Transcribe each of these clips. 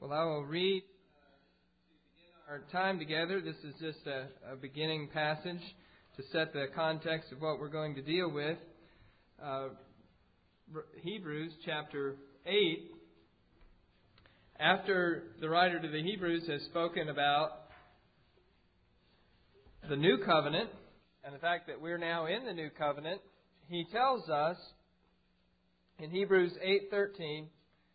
Well, I will read our time together. This is just a beginning passage to set the context of what we're going to deal with. Hebrews chapter 8. After the writer to the Hebrews has spoken about the new covenant and the fact that we're now in the new covenant, he tells us in Hebrews 8:13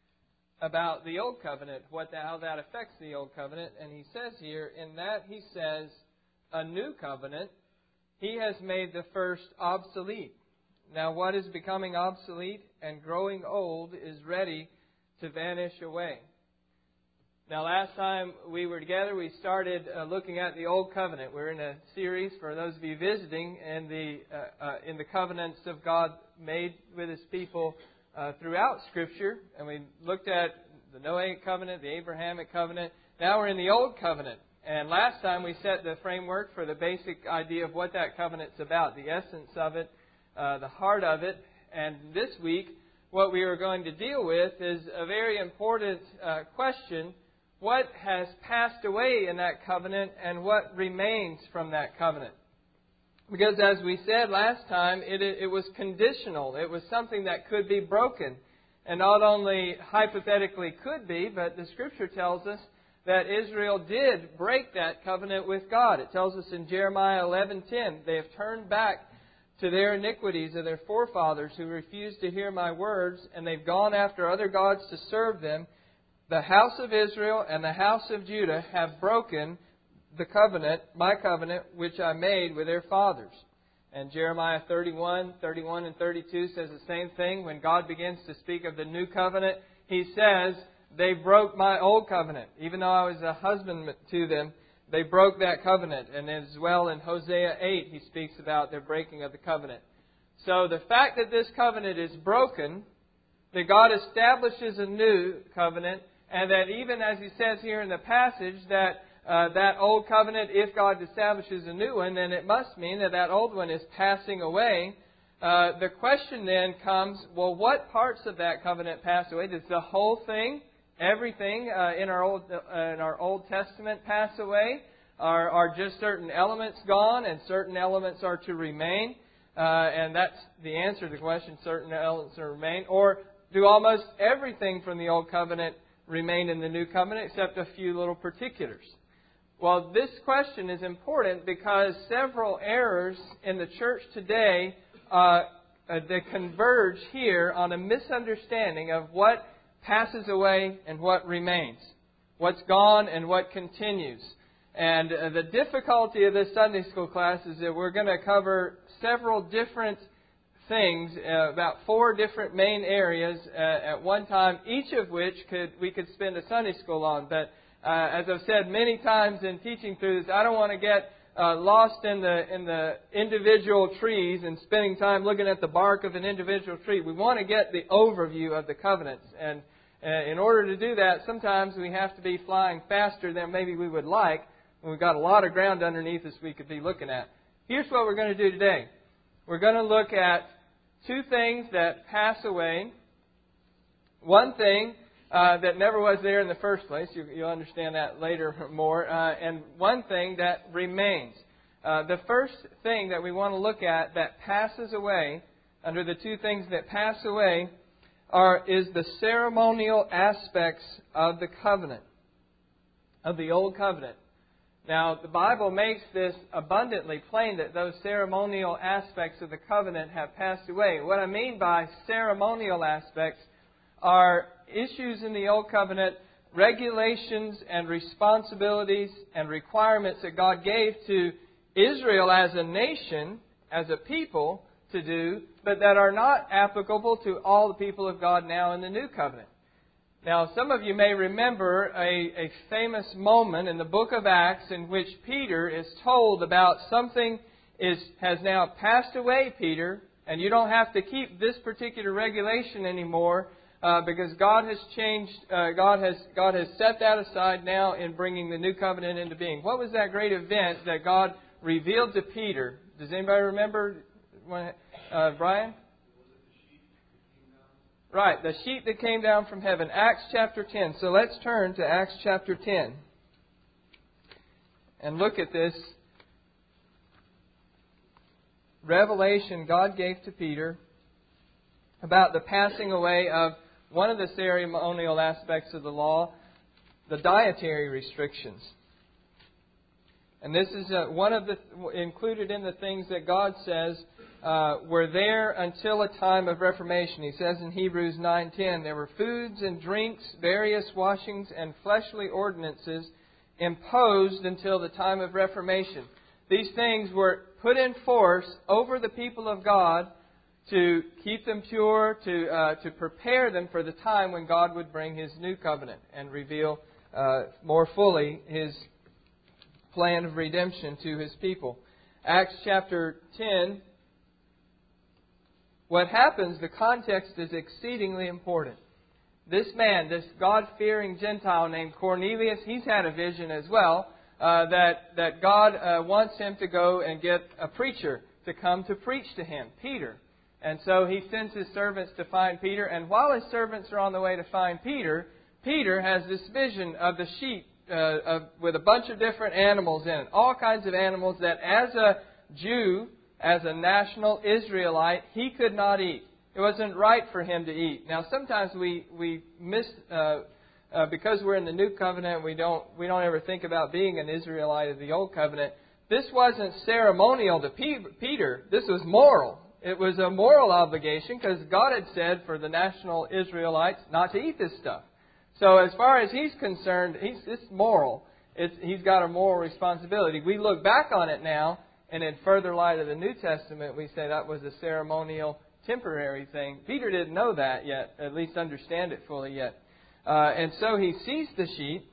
about the old covenant, how that affects the old covenant. And he says here, in that he says, a new covenant, he has made the first obsolete. Now what is becoming obsolete and growing old is ready to vanish away. Now last time we were together, we started looking at the Old Covenant. We're in a series, for those of you visiting, in the covenants of God made with His people throughout Scripture. And we looked at the Noahic covenant, the Abrahamic covenant. Now we're in the Old Covenant. And last time we set the framework for the basic idea of what that covenant's about, the essence of it, the heart of it. And this week, what we are going to deal with is a very important question. What has passed away in that covenant and what remains from that covenant? Because as we said last time, it was conditional. It was something that could be broken. And not only hypothetically could be, but the Scripture tells us that Israel did break that covenant with God. It tells us in Jeremiah 11:10, they have turned back to their iniquities of their forefathers who refused to hear my words, and they've gone after other gods to serve them. The house of Israel and the house of Judah have broken the covenant, my covenant, which I made with their fathers. And Jeremiah 31 and 32 says the same thing. When God begins to speak of the new covenant, He says, they broke my old covenant. Even though I was a husband to them, they broke that covenant. And as well in Hosea 8, He speaks about their breaking of the covenant. So the fact that this covenant is broken, that God establishes a new covenant, and that even as He says here in the passage, that that old covenant, if God establishes a new one, then it must mean that that old one is passing away. The question then comes, well, what parts of that covenant pass away? Does the whole thing, everything in our Old Testament pass away? Are just certain elements gone and certain elements are to remain? And that's the answer to the question, certain elements are to remain. Or do almost everything from the Old Covenant remain in the New Covenant except a few little particulars? Well, this question is important because several errors in the church today they converge here on a misunderstanding of what passes away and what remains, what's gone and what continues. And the difficulty of this Sunday school class is that we're going to cover several different things, about 4 different main areas at one time, each of which we could spend a Sunday school on. But as I've said many times in teaching through this, I don't want to get lost in the individual trees and spending time looking at the bark of an individual tree. We want to get the overview of the covenants. And in order to do that, sometimes we have to be flying faster than maybe we would like. We've got a lot of ground underneath us we could be looking at. Here's what we're going to do today. We're going to look at 2 things that pass away, one thing that never was there in the first place. You'll understand that later more. And one thing that remains. The first thing that we want to look at that passes away, under the 2 things that pass away, is the ceremonial aspects of the covenant, of the Old Covenant. Now, the Bible makes this abundantly plain that those ceremonial aspects of the covenant have passed away. What I mean by ceremonial aspects are issues in the Old Covenant, regulations and responsibilities and requirements that God gave to Israel as a nation, as a people, to do, but that are not applicable to all the people of God now in the New Covenant. Now, some of you may remember a famous moment in the book of Acts in which Peter is told about something has now passed away, Peter, and you don't have to keep this particular regulation anymore because God has changed. God has set that aside now in bringing the new covenant into being. What was that great event that God revealed to Peter? Does anybody remember, Brian? Right, the sheep that came down from heaven. Acts chapter 10. So let's turn to Acts chapter 10 and look at this revelation God gave to Peter about the passing away of one of the ceremonial aspects of the law, the dietary restrictions. And this is one of the included in the things that God says were there until a time of Reformation. He says in Hebrews 9:10, there were foods and drinks, various washings, and fleshly ordinances imposed until the time of Reformation. These things were put in force over the people of God to keep them pure, to prepare them for the time when God would bring His new covenant and reveal more fully His plan of redemption to His people. Acts chapter 10, what happens, the context is exceedingly important. This man, this God-fearing Gentile named Cornelius, he's had a vision as well, that God wants him to go and get a preacher to come to preach to him, Peter. And so he sends his servants to find Peter, and while his servants are on the way to find Peter, Peter has this vision of the sheep with a bunch of different animals in it. All kinds of animals that as a Jew, as a national Israelite, he could not eat. It wasn't right for him to eat. Now sometimes we miss, because we're in the New Covenant, we don't ever think about being an Israelite of the Old Covenant. This wasn't ceremonial to Peter. This was moral. It was a moral obligation because God had said for the national Israelites not to eat this stuff. So as far as he's concerned, it's moral. He's got a moral responsibility. We look back on it now, and in further light of the New Testament, we say that was a ceremonial, temporary thing. Peter didn't know that yet, at least understand it fully yet. And so he sees the sheep,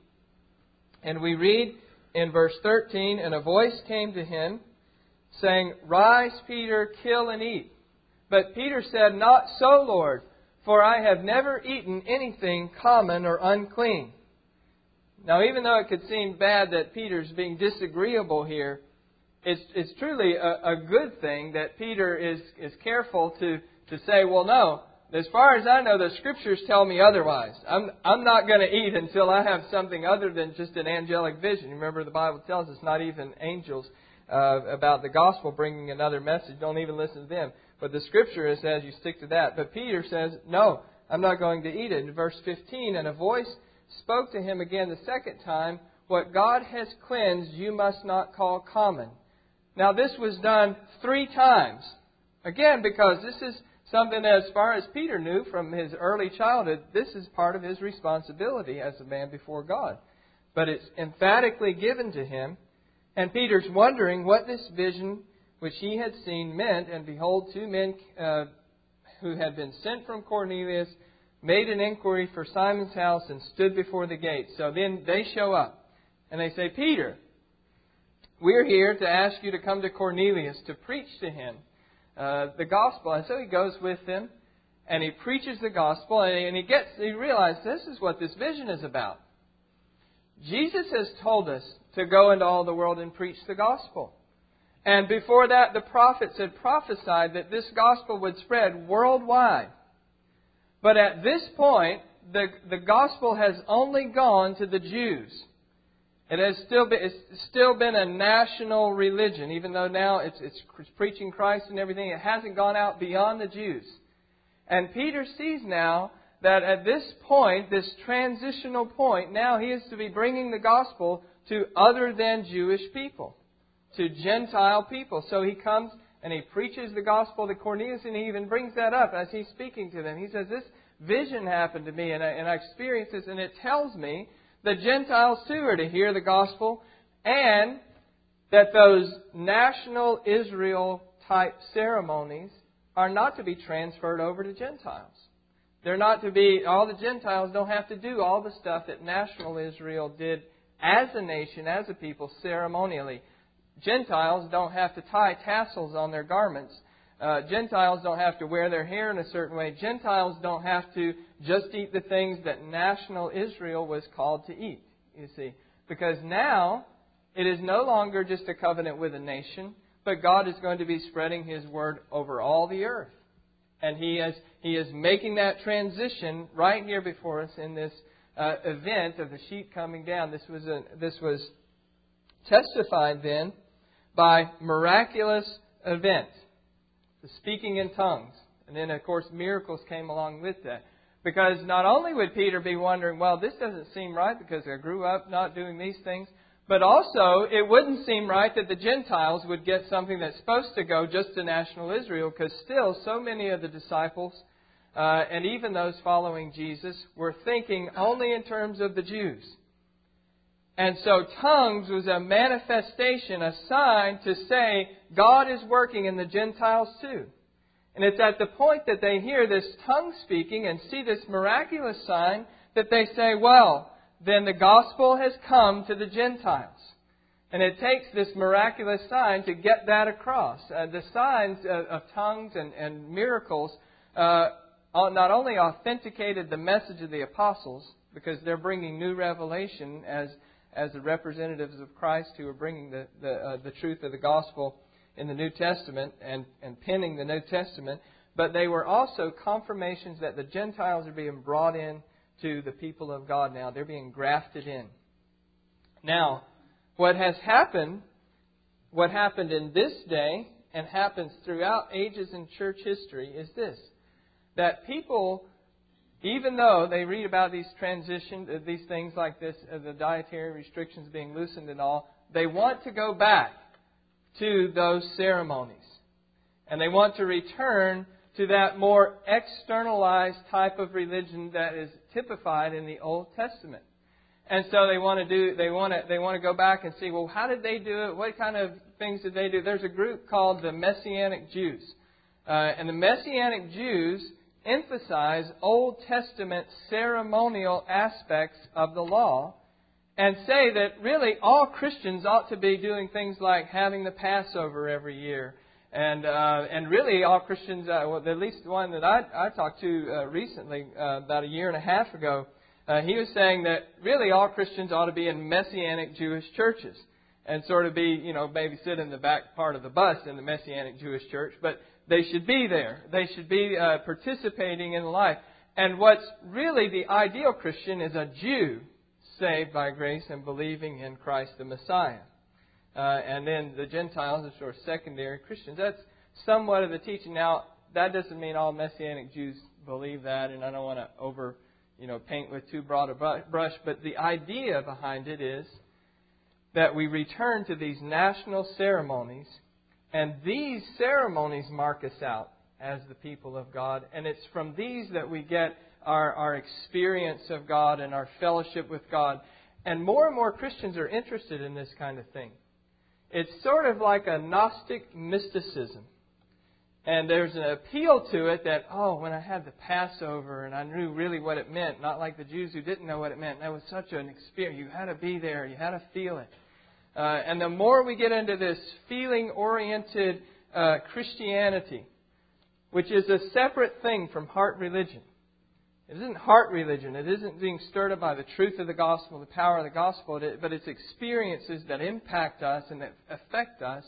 and we read in verse 13, and a voice came to him, saying, "Rise, Peter, kill and eat." But Peter said, "Not so, Lord, for I have never eaten anything common or unclean." Now, even though it could seem bad that Peter's being disagreeable here, it's truly a good thing that Peter is careful to say, well, no, as far as I know, the Scriptures tell me otherwise. I'm not going to eat until I have something other than just an angelic vision. Remember, the Bible tells us not even angels about the gospel bringing another message. Don't even listen to them. But the Scripture says you stick to that. But Peter says, no, I'm not going to eat it. In verse 15, and a voice spoke to him again the second time, "What God has cleansed, you must not call common." Now this was done 3 times. Again, because this is something as far as Peter knew from his early childhood, this is part of his responsibility as a man before God. But it's emphatically given to him. And Peter's wondering what this vision which he had seen meant. And behold, 2 men who had been sent from Cornelius made an inquiry for Simon's house and stood before the gate. So then they show up and they say, "Peter, we're here to ask you to come to Cornelius to preach to him the gospel." And so he goes with them and he preaches the gospel, and he realizes this is what this vision is about. Jesus has told us to go into all the world and preach the gospel. And before that, the prophets had prophesied that this gospel would spread worldwide. But at this point, the gospel has only gone to the Jews. It has still been a national religion, even though now it's preaching Christ and everything. It hasn't gone out beyond the Jews. And Peter sees now that at this point, this transitional point, now he is to be bringing the gospel to other than Jewish people, to Gentile people. So he comes and he preaches the gospel to Cornelius, and he even brings that up as he's speaking to them. He says, "This vision happened to me, and I experienced this, and it tells me the Gentiles too are to hear the gospel, and that those national Israel-type ceremonies are not to be transferred over to Gentiles. They're not to be, all the Gentiles don't have to do all the stuff that national Israel did as a nation, as a people, ceremonially. Gentiles don't have to tie tassels on their garments. Gentiles don't have to wear their hair in a certain way. Gentiles don't have to just eat the things that national Israel was called to eat, you see. Because now it is no longer just a covenant with a nation, but God is going to be spreading His word over all the earth. And He is making that transition right here before us in this event of the sheep coming down. This was testified then by miraculous events, the speaking in tongues. And then, of course, miracles came along with that. Because not only would Peter be wondering, well, this doesn't seem right because I grew up not doing these things, but also it wouldn't seem right that the Gentiles would get something that's supposed to go just to national Israel, because still so many of the disciples and even those following Jesus were thinking only in terms of the Jews. And so tongues was a manifestation, a sign to say God is working in the Gentiles too. And it's at the point that they hear this tongue speaking and see this miraculous sign that they say, well, then the gospel has come to the Gentiles. And it takes this miraculous sign to get that across. The signs of tongues and miracles not only authenticated the message of the apostles, because they're bringing new revelation as the representatives of Christ who are bringing the truth of the gospel in the New Testament and penning the New Testament, but they were also confirmations that the Gentiles are being brought in to the people of God now. They're being grafted in. Now, what happened in this day and happens throughout ages in church history is this, that people, even though they read about these transitions, these things like this, the dietary restrictions being loosened and all, they want to go back to those ceremonies. And they want to return to that more externalized type of religion that is typified in the Old Testament. And so they want to go back and see, well, how did they do it? What kind of things did they do? There's a group called the Messianic Jews. And the Messianic Jews emphasize Old Testament ceremonial aspects of the law, and say that really all Christians ought to be doing things like having the Passover every year. And really all Christians, at least the one that I talked to recently, about a year and a half ago, he was saying that really all Christians ought to be in Messianic Jewish churches and sort of be, maybe sit in the back part of the bus in the Messianic Jewish church, but they should be there. They should be participating in life. And what's really the ideal Christian is a Jew saved by grace and believing in Christ the Messiah. And then the Gentiles are sort of secondary Christians. That's somewhat of the teaching. Now, that doesn't mean all Messianic Jews believe that, and I don't want to paint with too broad a brush, but the idea behind it is that we return to these national ceremonies, and these ceremonies mark us out as the people of God, and it's from these that we get our experience of God and our fellowship with God. And more Christians are interested in this kind of thing. It's sort of like a Gnostic mysticism. And there's an appeal to it that, when I had the Passover and I knew really what it meant, not like the Jews who didn't know what it meant. That was such an experience. You had to be there. You had to feel it. And the more we get into this feeling-oriented Christianity, which is a separate thing from heart religion. It isn't heart religion. It isn't being stirred up by the truth of the gospel, the power of the gospel, but it's experiences that impact us and that affect us.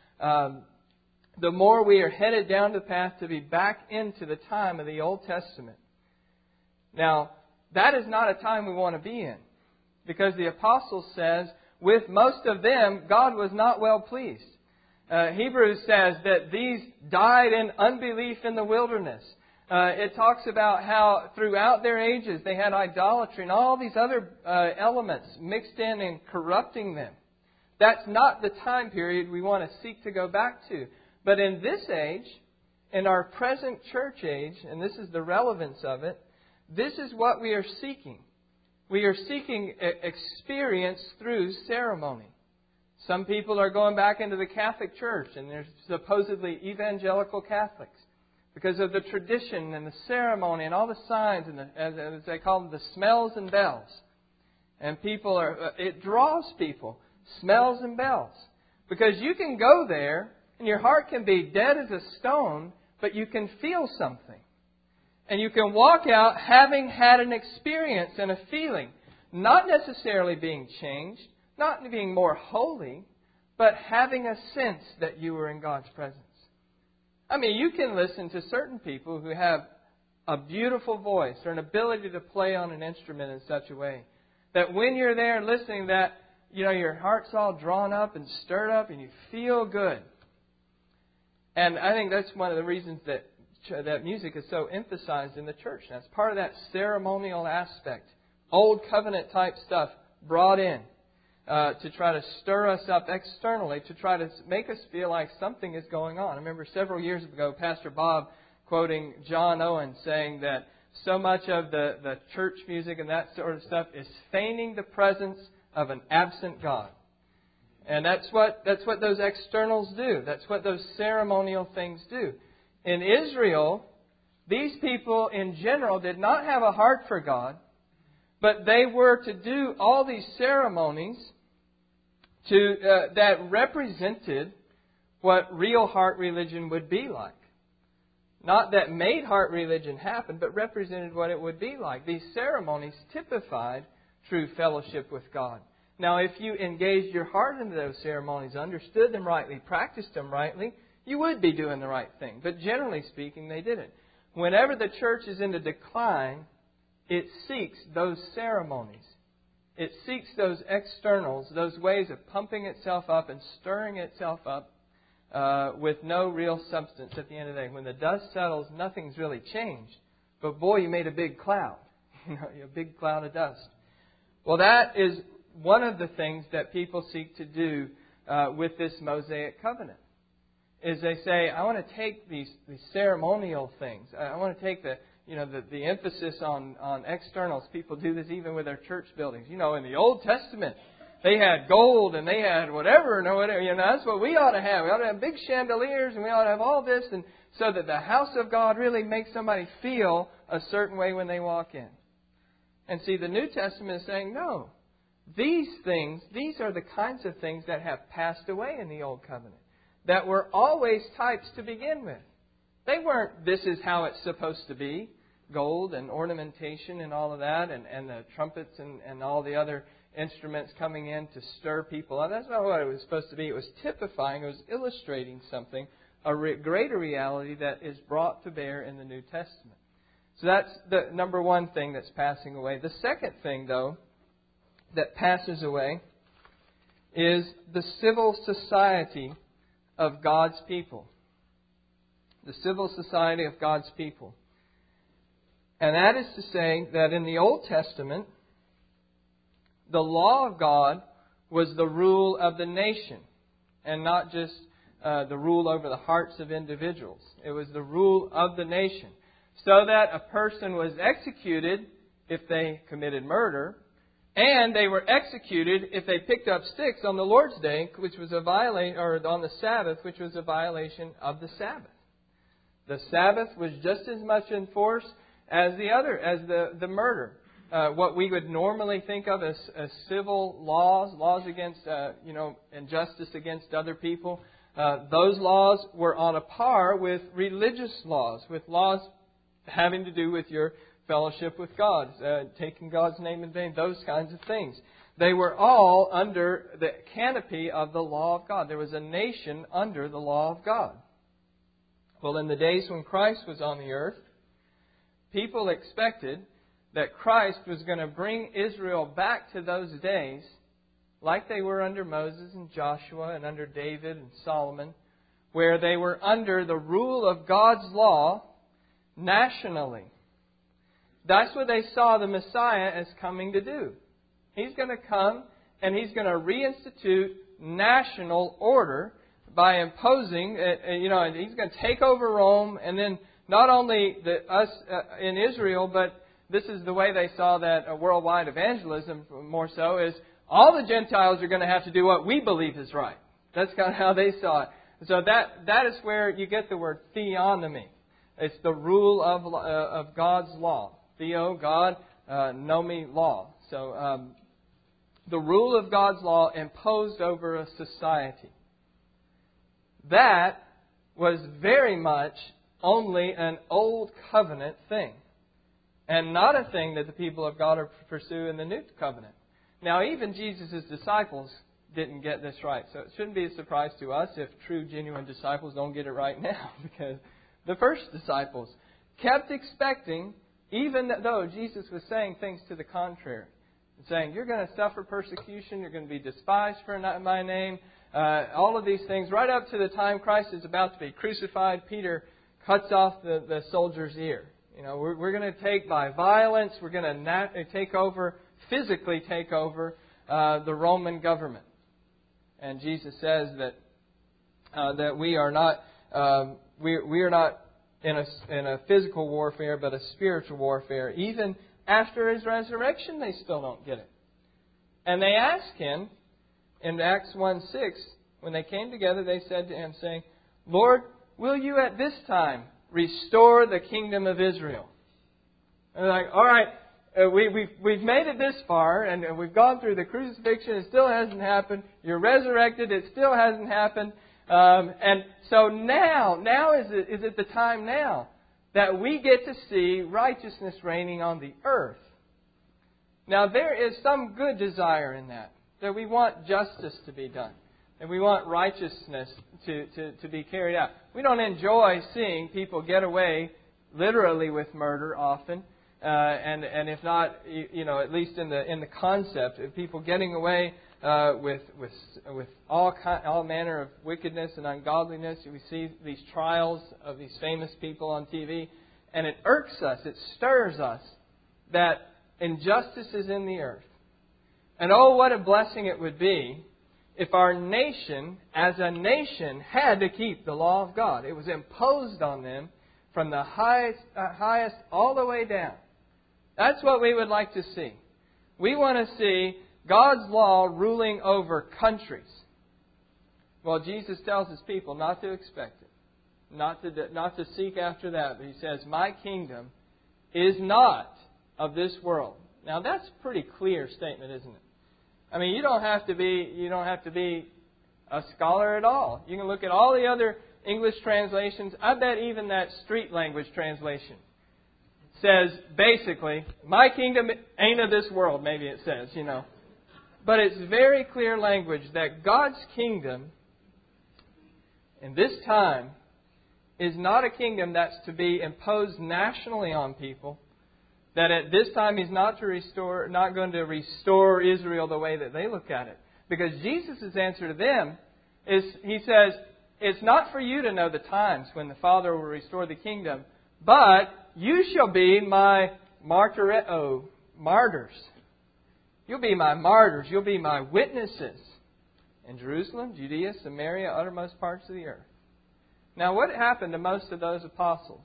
The more we are headed down the path to be back into the time of the Old Testament. Now, that is not a time we want to be in. Because the apostle says, with most of them, God was not well pleased. Hebrews says that these died in unbelief in the wilderness. It talks about how throughout their ages they had idolatry and all these other elements mixed in and corrupting them. That's not the time period we want to seek to go back to. But in this age, in our present church age, and this is the relevance of it, this is what we are seeking. We are seeking experience through ceremony. Some people are going back into the Catholic Church, and they're supposedly evangelical Catholics, because of the tradition and the ceremony and all the signs and as they call them, the smells and bells. And it draws people, smells and bells. Because you can go there and your heart can be dead as a stone, but you can feel something. And you can walk out having had an experience and a feeling, not necessarily being changed, not being more holy, but having a sense that you were in God's presence. I mean, you can listen to certain people who have a beautiful voice or an ability to play on an instrument in such a way that when you're there listening, that your heart's all drawn up and stirred up and you feel good. And I think that's one of the reasons that music is so emphasized in the church. That's part of that ceremonial aspect. Old covenant type stuff brought in to try to stir us up externally, to try to make us feel like something is going on. I remember several years ago, Pastor Bob quoting John Owen saying that so much of the church music and that sort of stuff is feigning the presence of an absent God. And that's what those externals do. That's what those ceremonial things do. In Israel, these people in general did not have a heart for God, but they were to do all these ceremonies that represented what real heart religion would be like. Not that made heart religion happen, but represented what it would be like. These ceremonies typified true fellowship with God. Now, if you engaged your heart into those ceremonies, understood them rightly, practiced them rightly, you would be doing the right thing. But generally speaking, they didn't. Whenever the church is in a decline, it seeks those ceremonies. It seeks those externals, those ways of pumping itself up and stirring itself up with no real substance at the end of the day. When the dust settles, nothing's really changed. But boy, you made a big cloud. A big cloud of dust. Well, that is one of the things that people seek to do with this Mosaic covenant. Is they say, I want to take these ceremonial things. I want to take the emphasis on externals. People do this even with their church buildings. In the Old Testament, they had gold and they had whatever. That's what we ought to have. We ought to have big chandeliers and we ought to have all this, and so that the house of God really makes somebody feel a certain way when they walk in. And see, the New Testament is saying, no. These are the kinds of things that have passed away in the Old Covenant, that were always types to begin with. They weren't, this is how it's supposed to be, gold and ornamentation and all of that, and the trumpets and all the other instruments coming in to stir people up. That's not what it was supposed to be. It was typifying, it was illustrating something, a greater reality that is brought to bear in the New Testament. So that's the number one thing that's passing away. The second thing, though, that passes away is the civil society of God's people. The civil society of God's people. And that is to say that in the Old Testament, the law of God was the rule of the nation, and not just the rule over the hearts of individuals. It was the rule of the nation. So that a person was executed if they committed murder, and they were executed if they picked up sticks on the Lord's Day, which was a violation, or on the Sabbath, which was a violation of the Sabbath. The Sabbath was just as much in force as the murder. What we would normally think of as civil laws against injustice against other people, those laws were on a par with religious laws, with laws having to do with your fellowship with God, taking God's name in vain, those kinds of things. They were all under the canopy of the law of God. There was a nation under the law of God. Well, in the days when Christ was on the earth, people expected that Christ was going to bring Israel back to those days like they were under Moses and Joshua and under David and Solomon, where they were under the rule of God's law nationally. That's what they saw the Messiah as coming to do. He's going to come and He's going to reinstitute national order by imposing, and He's going to take over Rome, and then not only us in Israel, but this is the way they saw that worldwide evangelism more so, is all the Gentiles are going to have to do what we believe is right. That's kind of how they saw it. So that is where you get the word theonomy. It's the rule of God's law. Theo, God, nomi, law. So the rule of God's law imposed over a society. That was very much only an old covenant thing, and not a thing that the people of God are to pursue in the new covenant. Now, even Jesus' disciples didn't get this right. So it shouldn't be a surprise to us if true, genuine disciples don't get it right now, because the first disciples kept expecting, even though Jesus was saying things to the contrary, saying, you're going to suffer persecution, you're going to be despised for my name, all of these things. Right up to the time Christ is about to be crucified, Peter cuts off the soldier's ear. We're going to take by violence, we're going to physically take over the Roman government. And Jesus says that we are not in a physical warfare, but a spiritual warfare. Even after His resurrection, they still don't get it. And they ask Him in Acts 1:6, when they came together, they said to Him, saying, Lord, will you at this time restore the kingdom of Israel? And they're like, all right, we've made it this far, and we've gone through the crucifixion. It still hasn't happened. You're resurrected. It still hasn't happened. And so now is it the time now that we get to see righteousness reigning on the earth? Now there is some good desire in that we want justice to be done, and we want righteousness to be carried out. We don't enjoy seeing people get away literally with murder often. And if not, at least in the concept of people getting away with all manner of wickedness and ungodliness. We see these trials of these famous people on TV, and it irks us, it stirs us that injustice is in the earth. And oh, what a blessing it would be if our nation, as a nation, had to keep the law of God. It was imposed on them from the highest all the way down. That's what we would like to see. We want to see God's law ruling over countries. Well, Jesus tells His people not to expect it, not to seek after that. But He says, "My kingdom is not of this world." Now, that's a pretty clear statement, isn't it? I mean, you don't have to be a scholar at all. You can look at all the other English translations. I bet even that street language translation says basically, "My kingdom ain't of this world," maybe it says, But it's very clear language that God's kingdom in this time is not a kingdom that's to be imposed nationally on people. That at this time He's not going to restore Israel the way that they look at it. Because Jesus' answer to them is, He says, it's not for you to know the times when the Father will restore the kingdom, but you shall be my martyreo, martyrs. You'll be my martyrs. You'll be my witnesses in Jerusalem, Judea, Samaria, uttermost parts of the earth. Now, what happened to most of those apostles?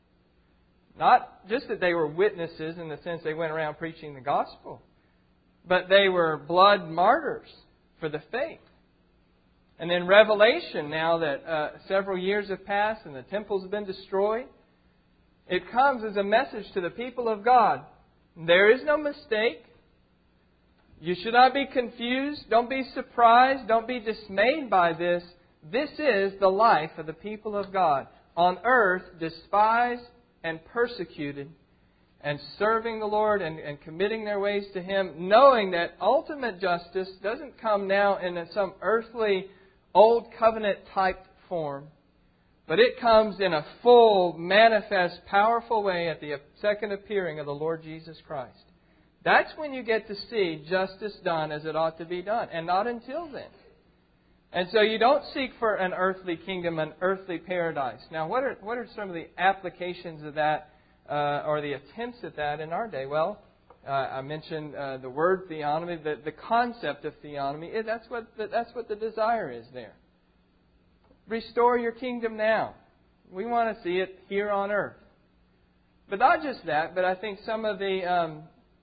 Not just that they were witnesses in the sense they went around preaching the gospel, but they were blood martyrs for the faith. And in Revelation, now that several years have passed and the temples have been destroyed, it comes as a message to the people of God. There is no mistake. You should not be confused. Don't be surprised. Don't be dismayed by this. This is the life of the people of God. On earth, despised and persecuted, and serving the Lord and committing their ways to Him, knowing that ultimate justice doesn't come now in some earthly, old covenant type form, but it comes in a full, manifest, powerful way at the second appearing of the Lord Jesus Christ. That's when you get to see justice done as it ought to be done, and not until then. And so you don't seek for an earthly kingdom, an earthly paradise. Now, what are some of the applications of that, or the attempts at that in our day? Well, I mentioned the word theonomy, the concept of theonomy. That's what the desire is there. Restore your kingdom now. We want to see it here on earth. But not just that, but I think some of the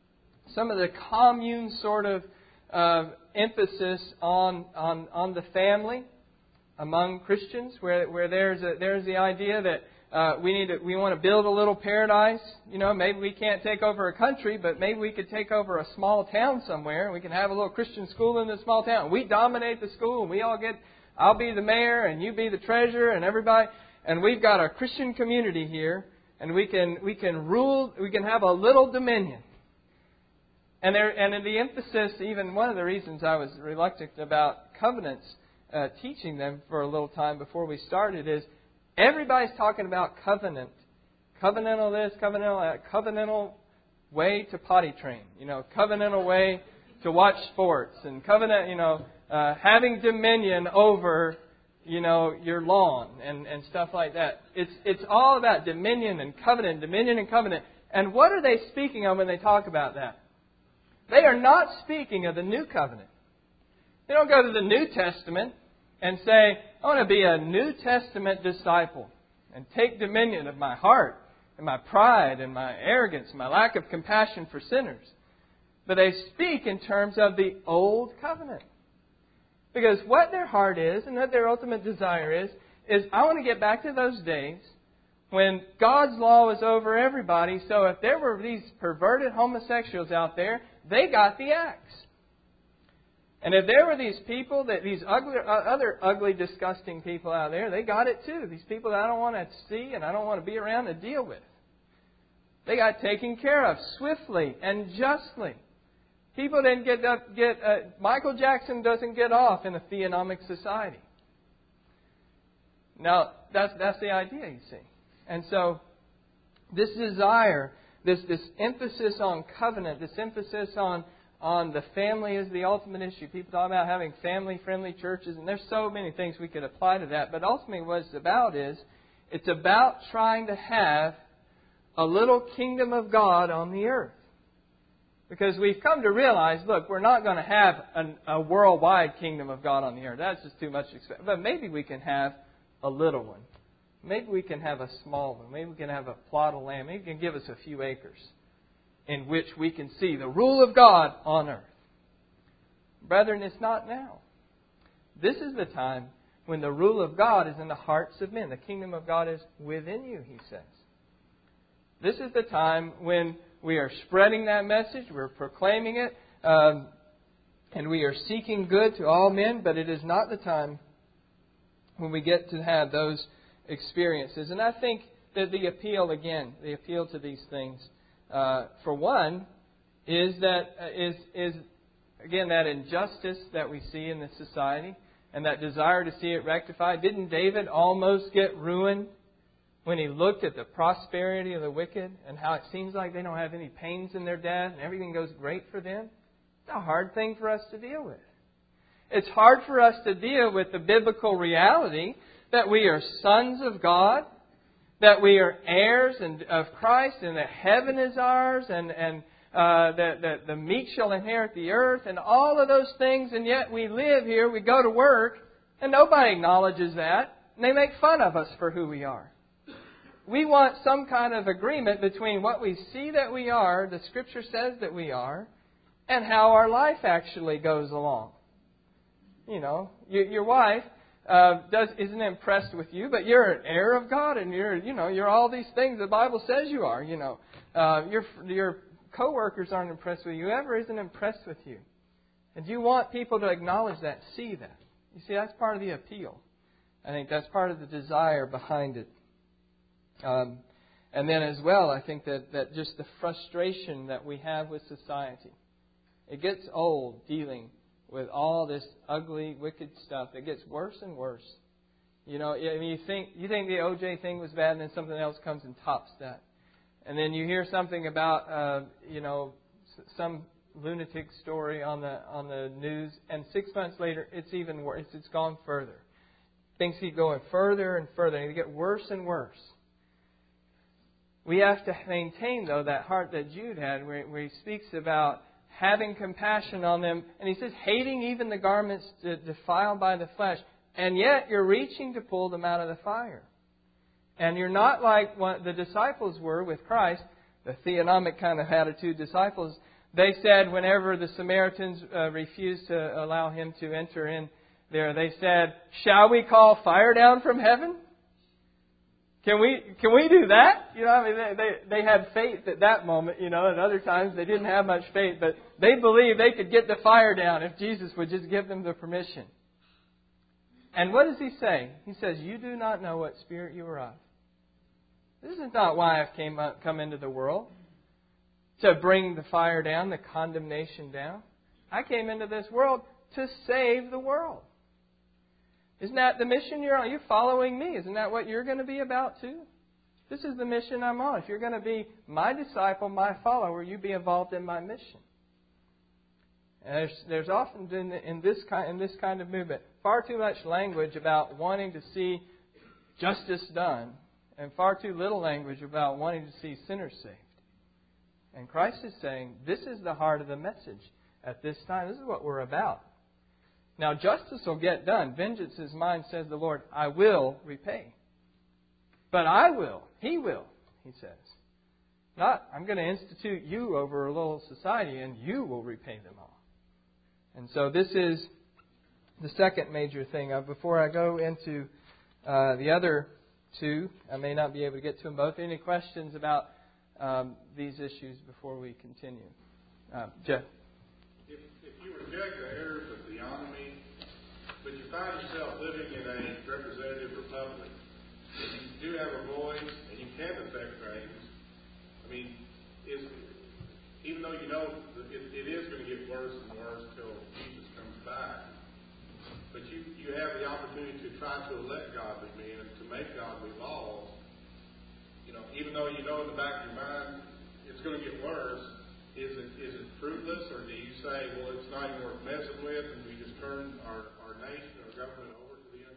commune sort of emphasis on the family among Christians, where there's the idea that we want to build a little paradise. Maybe we can't take over a country, but maybe we could take over a small town somewhere, and we can have a little Christian school in the small town. We dominate the school, and we all get. I'll be the mayor, and you be the treasurer, and everybody, and we've got a Christian community here, and we can rule. We can have a little dominion. And in the emphasis, even one of the reasons I was reluctant about covenants, teaching them for a little time before we started, is everybody's talking about covenant. Covenantal this, covenantal that, covenantal way to potty train. Covenantal way to watch sports. And covenant, having dominion over, your lawn and stuff like that. It's all about dominion and covenant, dominion and covenant. And what are they speaking of when they talk about that? They are not speaking of the new covenant. They don't go to the New Testament and say, I want to be a New Testament disciple and take dominion of my heart and my pride and my arrogance and my lack of compassion for sinners. But they speak in terms of the Old Covenant. Because what their heart is and what their ultimate desire is I want to get back to those days when God's law was over everybody. So if there were these perverted homosexuals out there, they got the axe. And if there were these people, these other ugly, disgusting people out there, they got it too. These people that I don't want to see and I don't want to be around and deal with. They got taken care of swiftly and justly. People didn't Michael Jackson doesn't get off in a theonomic society. Now, that's the idea, you see. And so, this desire, this emphasis on covenant, this emphasis on the family is the ultimate issue. People talk about having family-friendly churches, and there's so many things we could apply to that. But ultimately what it's about trying to have a little kingdom of God on the earth. Because we've come to realize, look, we're not going to have a worldwide kingdom of God on the earth. That's just too much to expect. But maybe we can have a little one. Maybe we can have a small one. Maybe we can have a plot of land. Maybe He can give us a few acres in which we can see the rule of God on earth. Brethren, it's not now. This is the time when the rule of God is in the hearts of men. The kingdom of God is within you, He says. This is the time when we are spreading that message, we're proclaiming it, and we are seeking good to all men, but it is not the time when we get to have those experiences. And I think that the appeal to these things, for one, is again that injustice that we see in this society and that desire to see it rectified. Didn't David almost get ruined when he looked at the prosperity of the wicked and how it seems like they don't have any pains in their death and everything goes great for them? It's a hard thing for us to deal with. It's hard for us to deal with the biblical reality that we are sons of God, that we are heirs of Christ, and that heaven is ours, and that the meek shall inherit the earth, and all of those things, and yet we live here, we go to work, and nobody acknowledges that, and they make fun of us for who we are. We want some kind of agreement between what we see that we are, the Scripture says that we are, and how our life actually goes along. Your wife isn't impressed with you, but you're an heir of God, and you're all these things the Bible says you are. Your coworkers aren't impressed with you. Whoever isn't impressed with you, and you want people to acknowledge that, see that. You see, that's part of the appeal. I think that's part of the desire behind it. And then as well, I think that just the frustration that we have with society. It gets old dealing with all this ugly, wicked stuff. It gets worse and worse. You think the OJ thing was bad, and then something else comes and tops that. And then you hear something about some lunatic story on the news, and 6 months later it's even worse. It's gone further. Things keep going further and further, and they get worse and worse. We have to maintain, though, that heart that Jude had, where he speaks about having compassion on them. And he says, hating even the garments defiled by the flesh. And yet you're reaching to pull them out of the fire. And you're not like what the disciples were with Christ, the theonomic kind of attitude disciples. They said whenever the Samaritans refused to allow Him to enter in there, they said, shall we call fire down from heaven? Can we do that? They had faith at that moment, and other times they didn't have much faith, but they believed they could get the fire down if Jesus would just give them the permission. And what does He say? He says, you do not know what spirit you are of. This is not why I've come into the world, to bring the fire down, the condemnation down. I came into this world to save the world. Isn't that the mission you're on? You're following me. Isn't that what you're going to be about too? This is the mission I'm on. If you're going to be my disciple, my follower, you be involved in my mission. And there's often in this kind of movement far too much language about wanting to see justice done, and far too little language about wanting to see sinners saved. And Christ is saying, this is the heart of the message at this time. This is what we're about. Now, justice will get done. Vengeance is mine, says the Lord. I will repay. But I will. He will, He says. Not, I'm going to institute you over a little society and you will repay them all. And so this is the second major thing. Before I go into the other two, I may not be able to get to them both. Any questions about these issues before we continue? Jeff? If you reject the errors of theonomy, but you find yourself living in a representative republic, and you do have a voice and you can affect things, I mean, even though you know it is going to get worse and worse until Jesus comes back, but you have the opportunity to try to elect godly men, to make godly laws, even though you know in the back of your mind it's going to get worse, is it fruitless, or do you say, well, it's not even worth messing with, and we just turn our nation, our government over to the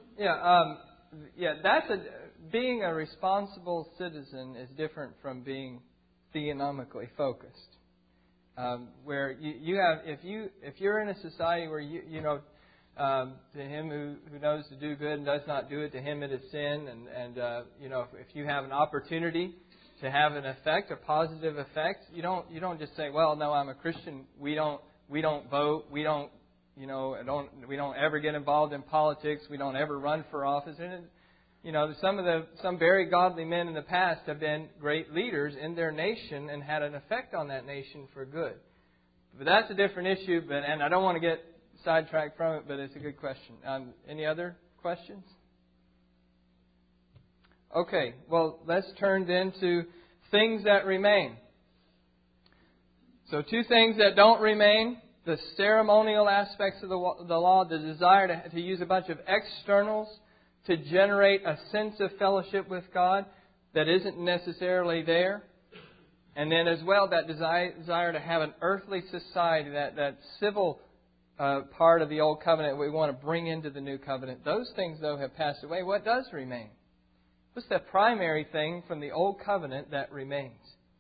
ungodly? Being a responsible citizen is different from being theonomically focused. Where you have, if you're in a society where to him who knows to do good and does not do it, to him it is sin. And if you have an opportunity to have an effect, a positive effect, you don't just say, well, no, I'm a Christian. We don't vote. We don't ever get involved in politics. We don't ever run for office. And some very godly men in the past have been great leaders in their nation and had an effect on that nation for good. But that's a different issue. And I don't want to get sidetracked from it, but it's a good question. Any other questions? Okay, well, let's turn then to things that remain. So 2 things that don't remain: the ceremonial aspects of the law, the desire to use a bunch of externals to generate a sense of fellowship with God that isn't necessarily there. And then as well, that desire to have an earthly society, that civil part of the Old Covenant we want to bring into the New Covenant. Those things, though, have passed away. What does remain? What's the primary thing from the Old Covenant that remains?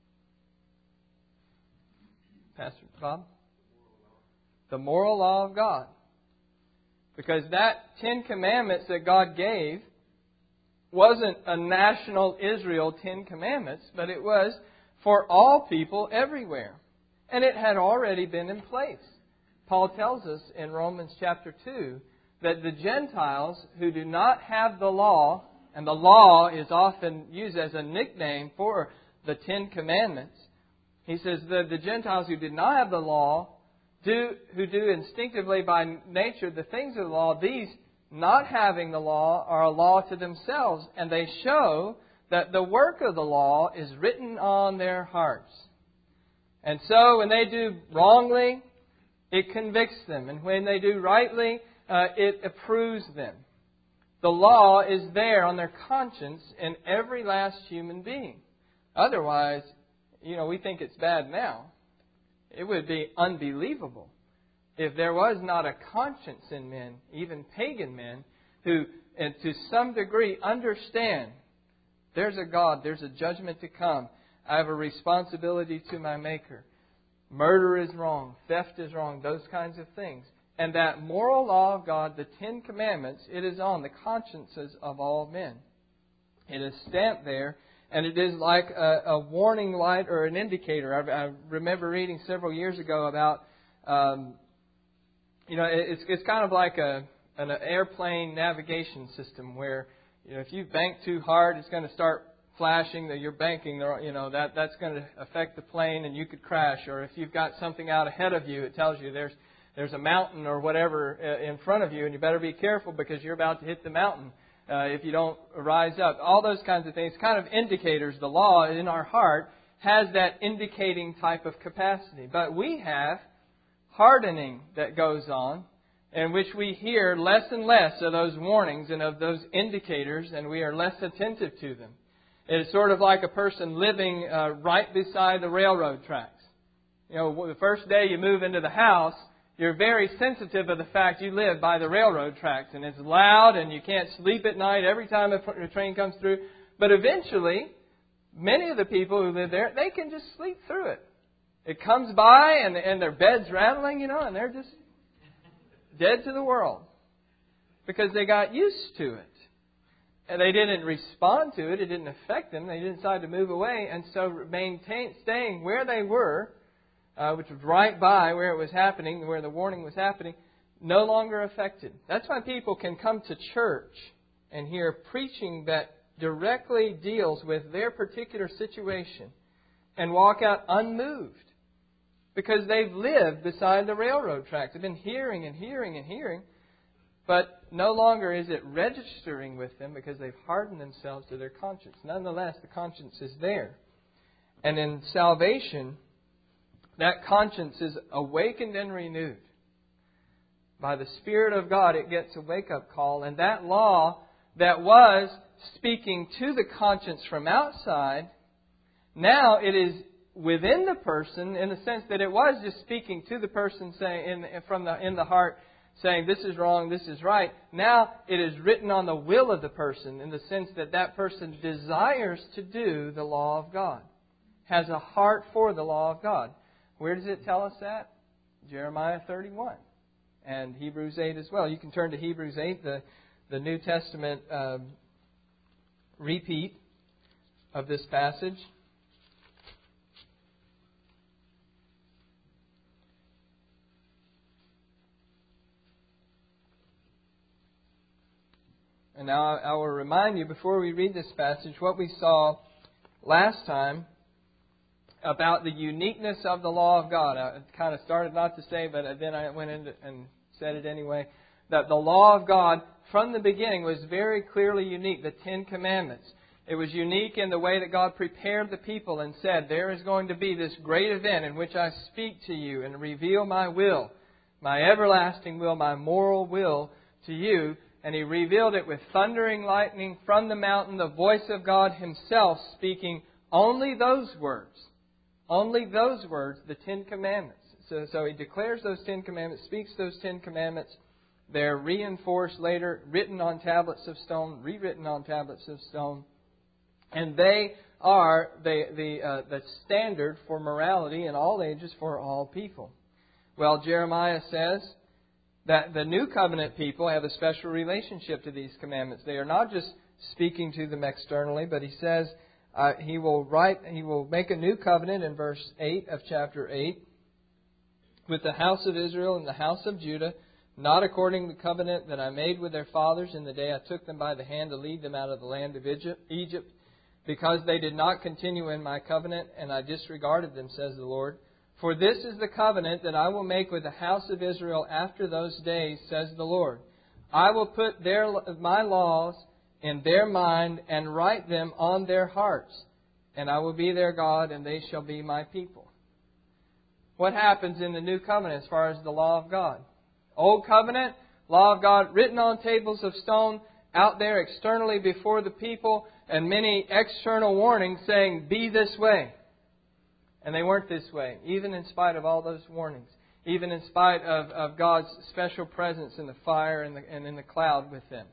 Pastor Bob? The moral law of God. Because that 10 Commandments that God gave wasn't a national Israel 10 Commandments, but it was for all people everywhere. And it had already been in place. Paul tells us in Romans chapter 2 that the Gentiles who do not have the law, and the law is often used as a nickname for the 10 Commandments, he says that the Gentiles who did not have the law, who do instinctively by nature the things of the law, these not having the law are a law to themselves, and they show that the work of the law is written on their hearts. And so when they do wrongly, it convicts them. And when they do rightly, it approves them. The law is there on their conscience in every last human being. Otherwise, we think it's bad now. It would be unbelievable if there was not a conscience in men, even pagan men, who, and to some degree, understand there's a God, there's a judgment to come. I have a responsibility to my Maker. Murder is wrong. Theft is wrong. Those kinds of things. And that moral law of God, the 10 Commandments, it is on the consciences of all men. It is stamped there, and it is like a warning light or an indicator. I remember reading several years ago about, it's kind of like an airplane navigation system where, if you bank too hard, it's going to start flashing that you're banking, that's going to affect the plane and you could crash. Or if you've got something out ahead of you, it tells you there's a mountain or whatever in front of you, and you better be careful because you're about to hit the mountain if you don't rise up. All those kinds of things, kind of indicators. The law in our heart has that indicating type of capacity. But we have hardening that goes on, in which we hear less and less of those warnings and of those indicators, and we are less attentive to them. It is sort of like a person living right beside the railroad tracks. You know, the first day you move into the house, you're very sensitive of the fact you live by the railroad tracks, and it's loud, and you can't sleep at night every time a train comes through. But eventually, many of the people who live there, they can just sleep through it. It comes by, and their bed's rattling, and they're just dead to the world because they got used to it. And they didn't respond to it. It didn't affect them. They didn't decide to move away. And so staying where they were, which was right by where it was happening, where the warning was happening, no longer affected. That's why people can come to church and hear preaching that directly deals with their particular situation and walk out unmoved. Because they've lived beside the railroad tracks. They've been hearing and hearing and hearing. But no longer is it registering with them because they've hardened themselves to their conscience. Nonetheless, the conscience is there. And in salvation, that conscience is awakened and renewed. By the Spirit of God, it gets a wake-up call. And that law that was speaking to the conscience from outside, now it is within the person, in the sense that it was just speaking to the person, saying in the heart, saying this is wrong, this is right. Now it is written on the will of the person, in the sense that that person desires to do the law of God, has a heart for the law of God. Where does it tell us that? Jeremiah 31 and Hebrews 8 as well. You can turn to Hebrews 8, the New Testament repeat of this passage. And now I will remind you, before we read this passage, what we saw last time about the uniqueness of the law of God. I kind of started not to say, but then I went in and said it anyway, that the law of God from the beginning was very clearly unique, the Ten Commandments. It was unique in the way that God prepared the people and said, there is going to be this great event in which I speak to you and reveal my will, my everlasting will, my moral will to you. And He revealed it with thundering lightning from the mountain, the voice of God Himself speaking only those words, the Ten Commandments. So He declares those Ten Commandments, speaks those Ten Commandments. They're reinforced later, written on tablets of stone, rewritten on tablets of stone. And they are the standard for morality in all ages for all people. Well, Jeremiah says that the new covenant people have a special relationship to these commandments. They are not just speaking to them externally, but he says he will make a new covenant in verse 8 of chapter 8 with the house of Israel and the house of Judah, not according to the covenant that I made with their fathers in the day I took them by the hand to lead them out of the land of Egypt, because they did not continue in my covenant, and I disregarded them, says the Lord. For this is the covenant that I will make with the house of Israel after those days, says the Lord. I will put my laws in their mind and write them on their hearts. And I will be their God, and they shall be my people. What happens in the new covenant as far as the law of God? Old covenant, law of God written on tables of stone, out there externally before the people, and many external warnings saying, be this way. And they weren't this way, even in spite of all those warnings. Even in spite of God's special presence in the fire and in the cloud with them.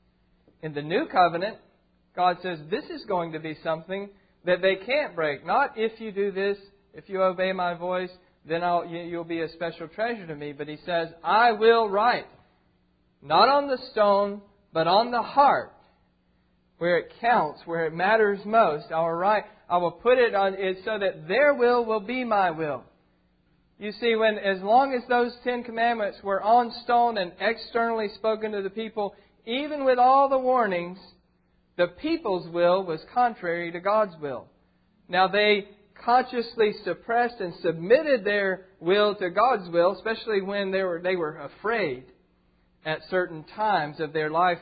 In the new covenant, God says this is going to be something that they can't break. Not if you do this, if you obey my voice, then you'll be a special treasure to me. But He says, I will write, not on the stone, but on the heart, where it counts, where it matters most. I will put it on it so that their will be my will. You see, as long as those Ten Commandments were on stone and externally spoken to the people, even with all the warnings, the people's will was contrary to God's will. Now they consciously suppressed and submitted their will to God's will, especially when they were afraid at certain times of their life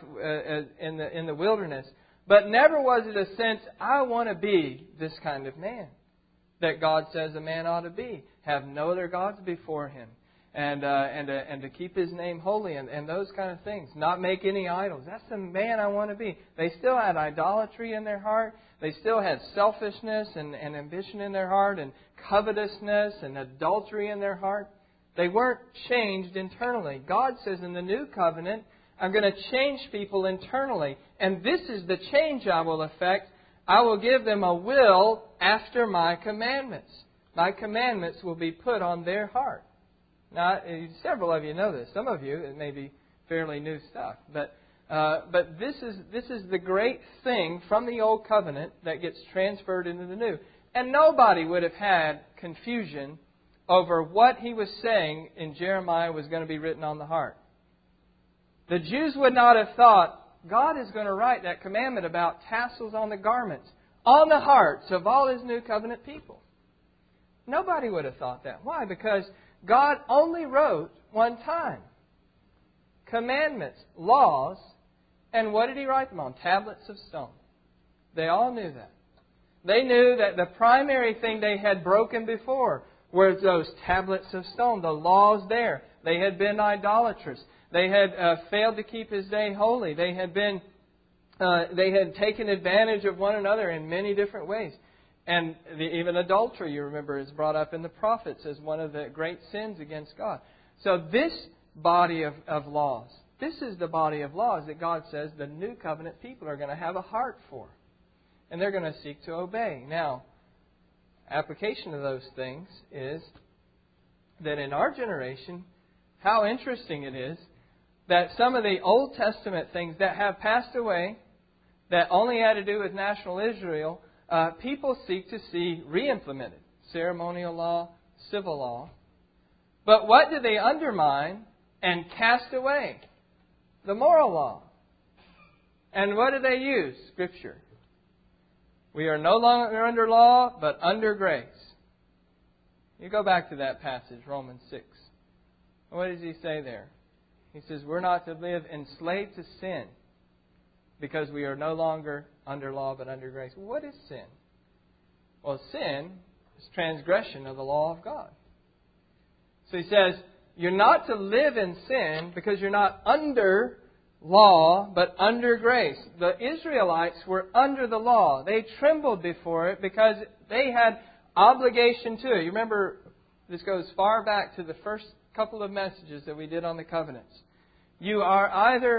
in the wilderness. But never was it a sense, I want to be this kind of man. that God says a man ought to be. Have no other gods before Him. And to keep His name holy and those kind of things. Not make any idols. That's the man I want to be. They still had idolatry in their heart. They still had selfishness and ambition in their heart and covetousness and adultery in their heart. They weren't changed internally. God says in the new covenant, I'm going to change people internally. And this is the change I will effect. I will give them a will after my commandments. My commandments will be put on their heart. Now, several of you know this. Some of you, it may be fairly new stuff. But this is the great thing from the Old Covenant that gets transferred into the New. And nobody would have had confusion over what he was saying in Jeremiah was going to be written on the heart. The Jews would not have thought, God is going to write that commandment about tassels on the garments on the hearts of all His New Covenant people. Nobody would have thought that. Why? Because God only wrote one time. Commandments, laws, and what did He write them on? Tablets of stone. They all knew that. They knew that the primary thing they had broken before were those tablets of stone, the laws there. They had been idolatrous. They had failed to keep His day holy. They had taken advantage of one another in many different ways. And even adultery, you remember, is brought up in the prophets as one of the great sins against God. So this body of laws, this is the body of laws that God says the new covenant people are going to have a heart for. And they're going to seek to obey. Now, application of those things is that in our generation, how interesting it is that some of the Old Testament things that have passed away, that only had to do with national Israel, people seek to see re-implemented. Ceremonial law, civil law. But what do they undermine and cast away? The moral law. And what do they use? Scripture. We are no longer under law, but under grace. You go back to that passage, Romans 6. What does he say there? He says, we're not to live enslaved to sin because we are no longer under law, but under grace. What is sin? Well, sin is transgression of the law of God. So he says, you're not to live in sin because you're not under law, but under grace. The Israelites were under the law. They trembled before it because they had obligation to it. You remember, this goes far back to the first couple of messages that we did on the covenants. You are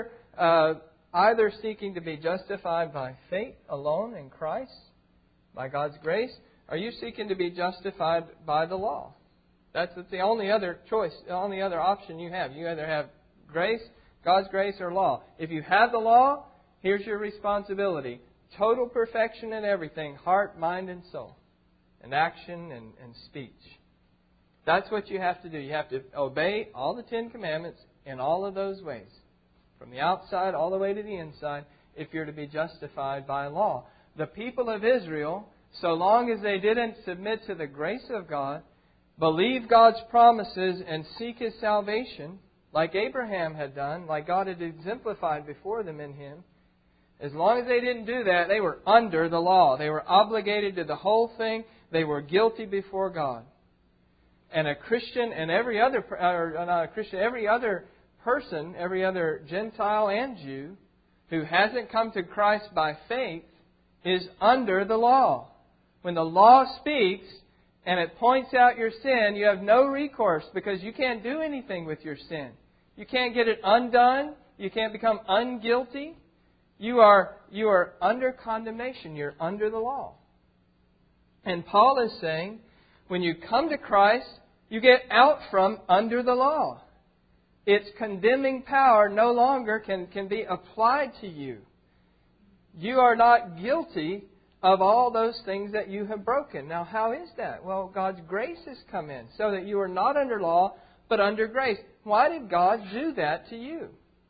either seeking to be justified by faith alone in Christ, by God's grace, or you seeking to be justified by the law. That's the only other choice, the only other option you have. You either have grace, God's grace, or law. If you have the law, here's your responsibility. Total perfection in everything, heart, mind, and soul. And action and speech. That's what you have to do. You have to obey all the 10 Commandments in all of those ways. From the outside all the way to the inside, if you're to be justified by law. The people of Israel, so long as they didn't submit to the grace of God, believe God's promises and seek His salvation, like Abraham had done, like God had exemplified before them in him, as long as they didn't do that, they were under the law. They were obligated to the whole thing. They were guilty before God. And a Christian and every other person, every other Gentile and Jew who hasn't come to Christ by faith is under the law. When the law speaks and it points out your sin, you have no recourse because you can't do anything with your sin. You can't get it undone. You can't become unguilty. You are under condemnation. You're under the law. And Paul is saying, when you come to Christ, you get out from under the law. Its condemning power no longer can be applied to you. You are not guilty of all those things that you have broken. Now, how is that? Well, God's grace has come in so that you are not under law, but under grace. Why did God do that to you?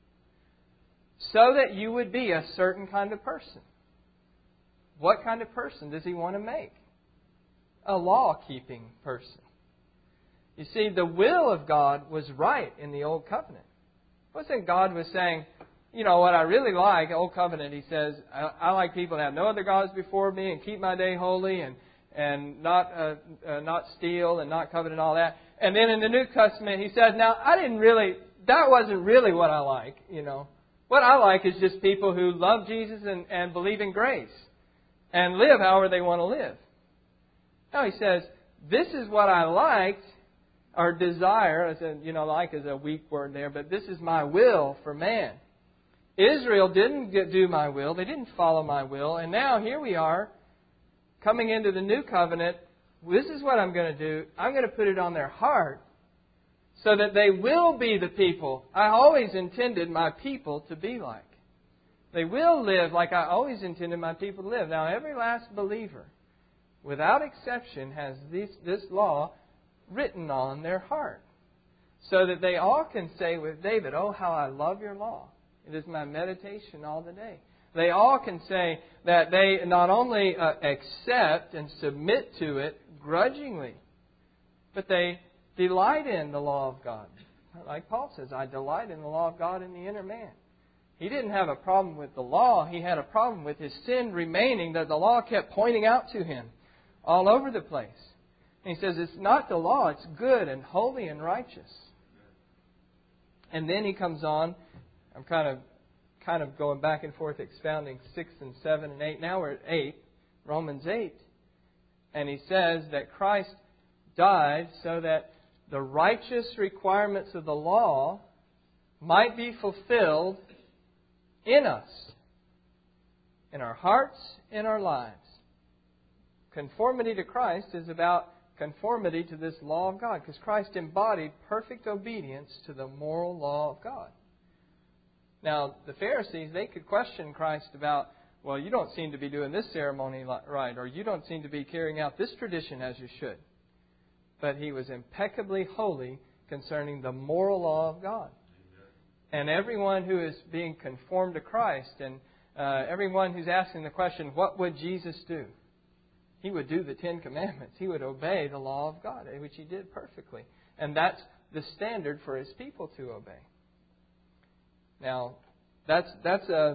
So that you would be a certain kind of person. What kind of person does He want to make? A law-keeping person. You see, the will of God was right in the Old Covenant. It wasn't God was saying, you know, what I really like, Old Covenant, He says, I like people to have no other gods before me and keep my day holy and and not steal and not covet and all that. And then in the New Testament, he says, now, that wasn't really what I like, you know. What I like is just people who love Jesus and believe in grace and live however they want to live. Now he says, this is what I liked, or desire, like is a weak word there, but this is my will for man. Israel didn't do my will. They didn't follow my will. And now here we are, coming into the new covenant. This is what I'm going to do. I'm going to put it on their heart so that they will be the people I always intended my people to be like. They will live like I always intended my people to live. Now, every last believer, without exception, has this law written on their heart, so that they all can say with David, oh, how I love your law. It is my meditation all the day. They all can say that they not only accept and submit to it grudgingly, but they delight in the law of God. Like Paul says, I delight in the law of God in the inner man. He didn't have a problem with the law. He had a problem with his sin remaining, that the law kept pointing out to him all over the place. And he says, it's not the law, it's good and holy and righteous. And then he comes on, I'm kind of going back and forth expounding 6 and 7 and 8. Now we're at 8, Romans 8. And he says that Christ died so that the righteous requirements of the law might be fulfilled in us, in our hearts, in our lives. Conformity to Christ is about conformity to this law of God, because Christ embodied perfect obedience to the moral law of God. Now, the Pharisees, they could question Christ about, well, you don't seem to be doing this ceremony right, or you don't seem to be carrying out this tradition as you should. But He was impeccably holy concerning the moral law of God. And everyone who is being conformed to Christ, and everyone who's asking the question, what would Jesus do? He would do the 10 Commandments. He would obey the law of God, which He did perfectly. And that's the standard for His people to obey. Now, that's the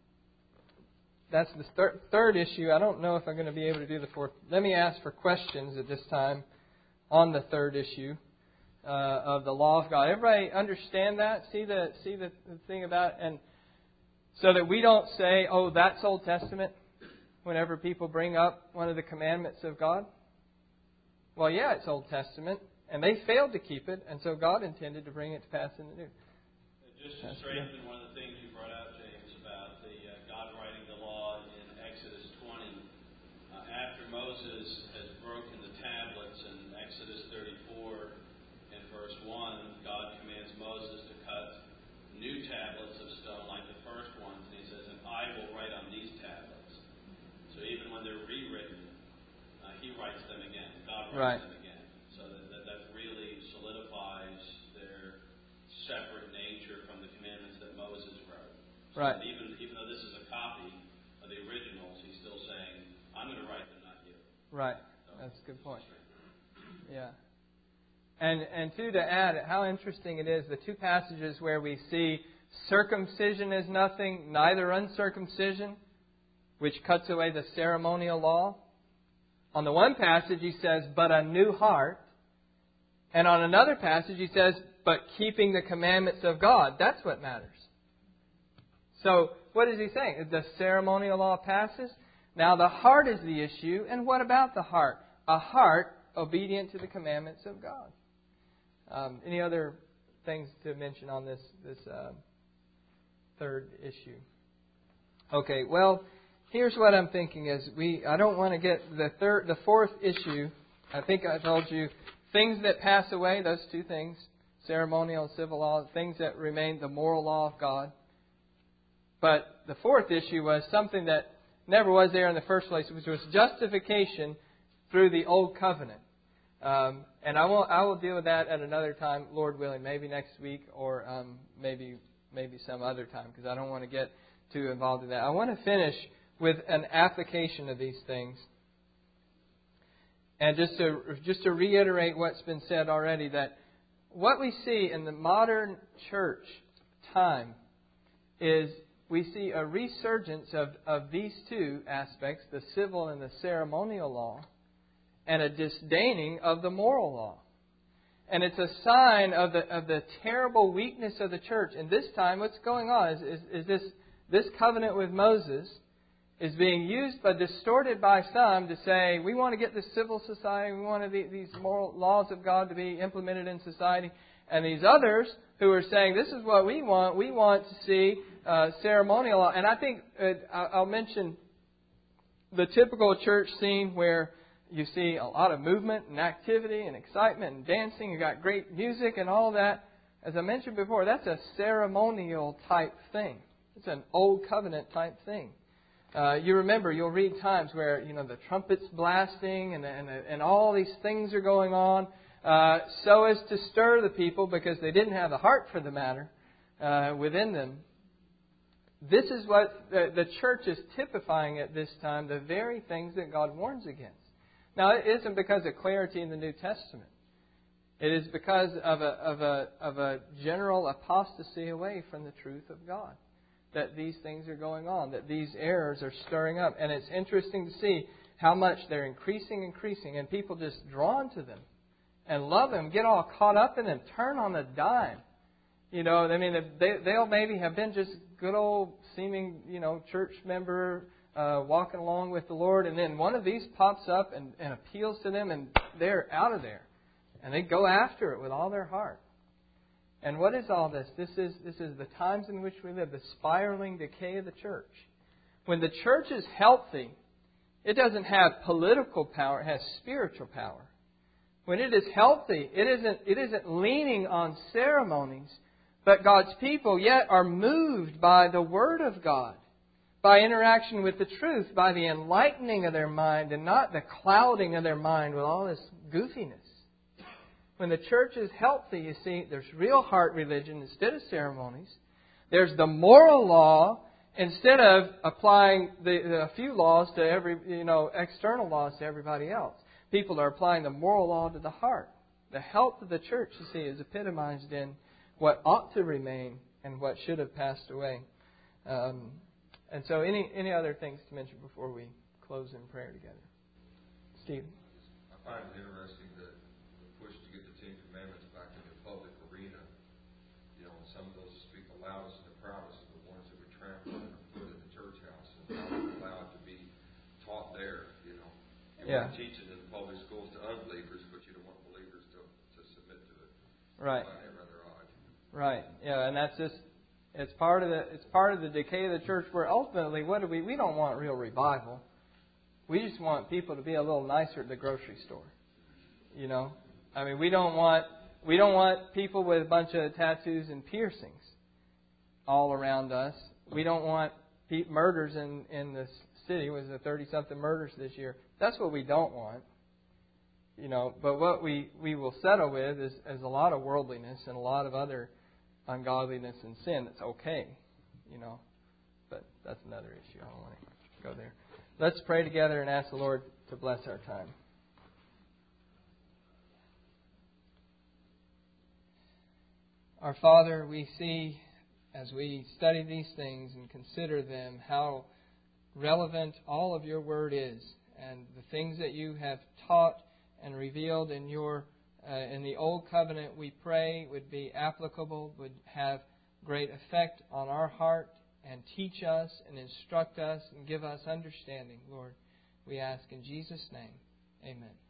third issue. I don't know if I'm going to be able to do the fourth. Let me ask for questions at this time on the third issue of the law of God. Everybody understand that? See the thing about it? And so that we don't say, oh, that's Old Testament, whenever people bring up one of the commandments of God. Well, yeah, it's Old Testament, and they failed to keep it, and so God intended to bring it to pass in the New. Just to strengthen one of the things you brought out, James, about the God writing the law in Exodus 20. After Moses has broken the tablets in Exodus 34 and verse 1, God commands Moses to cut new tablets of stone like the first ones. And He says, and I will write on these tablets. So even when they're rewritten, He writes them again. God writes them again. So that really solidifies their separate nature from the commandments that Moses wrote. So right. Even though this is a copy of the originals, He's still saying, I'm going to write them, not you. Right. So that's a good point. Yeah. And to add, how interesting it is, the two passages where we see circumcision is nothing, neither uncircumcision, which cuts away the ceremonial law. On the one passage he says, but a new heart. And on another passage he says, but keeping the commandments of God. That's what matters. So, what is he saying? The ceremonial law passes. Now the heart is the issue. And what about the heart? A heart obedient to the commandments of God. Any other things to mention on this third issue? Okay, well, here's what I'm thinking is I don't want to get the fourth issue. I think I told you things that pass away, those two things, ceremonial and civil law, things that remain, the moral law of God. But the fourth issue was something that never was there in the first place, which was justification through the old covenant. And I will deal with that at another time, Lord willing, maybe next week or maybe some other time, because I don't want to get too involved in that. I want to finish with an application of these things. And just to reiterate what's been said already, that what we see in the modern church time is we see a resurgence of these two aspects, the civil and the ceremonial law, and a disdaining of the moral law. And it's a sign of the terrible weakness of the church. And this time, what's going on is this covenant with Moses is being used but distorted by some to say, we want to get this civil society, we want these moral laws of God to be implemented in society. And these others who are saying, this is what we want to see ceremonial law. And I think I'll mention the typical church scene where you see a lot of movement and activity and excitement and dancing. You've got great music and all that. As I mentioned before, that's a ceremonial type thing. It's an old covenant type thing. You remember, you'll read times where the trumpets blasting and all these things are going on, so as to stir the people because they didn't have the heart for the matter within them. This is what the church is typifying at this time, the very things that God warns against. Now, it isn't because of clarity in the New Testament. It is because of a general apostasy away from the truth of God that these things are going on, that these errors are stirring up. And it's interesting to see how much they're increasing, and people just drawn to them and love them, get all caught up in them, turn on a dime. They'll maybe have been just good old seeming, church member walking along with the Lord, and then one of these pops up and appeals to them, and they're out of there. And they go after it with all their heart. And what is all this? This is the times in which we live, the spiraling decay of the church. When the church is healthy, it doesn't have political power, it has spiritual power. When it is healthy, it isn't leaning on ceremonies, but God's people yet are moved by the Word of God, by interaction with the truth, by the enlightening of their mind and not the clouding of their mind with all this goofiness. When the church is healthy, you see, there's real heart religion instead of ceremonies. There's the moral law instead of applying a few laws to every, external laws to everybody else. People are applying the moral law to the heart. The health of the church, you see, is epitomized in what ought to remain and what should have passed away. And so any other things to mention before we close in prayer together? Steve? I find it interesting that the push to get the Ten Commandments back in the public arena, some of those speak the loudest and the proudest are the ones that were trampled underfoot in the church house and not allowed to be taught there. You want to teach it in the public schools to unbelievers, but you don't want believers to submit to it. Right. I find that rather odd. Right. Yeah, and that's just it's part of the decay of the church where ultimately we don't want real revival. We just want people to be a little nicer at the grocery store. We don't want people with a bunch of tattoos and piercings all around us. We don't want murders in this city. Was it 30-something murders this year? That's what we don't want. But what we will settle with is a lot of worldliness and a lot of other ungodliness and sin. That's okay, but that's another issue. I don't want to go there. Let's pray together and ask the Lord to bless our time. Our Father, we see as we study these things and consider them how relevant all of your Word is, and the things that you have taught and revealed in in the Old Covenant, we pray would be applicable, would have great effect on our heart, and teach us and instruct us and give us understanding, Lord. We ask in Jesus' name. Amen.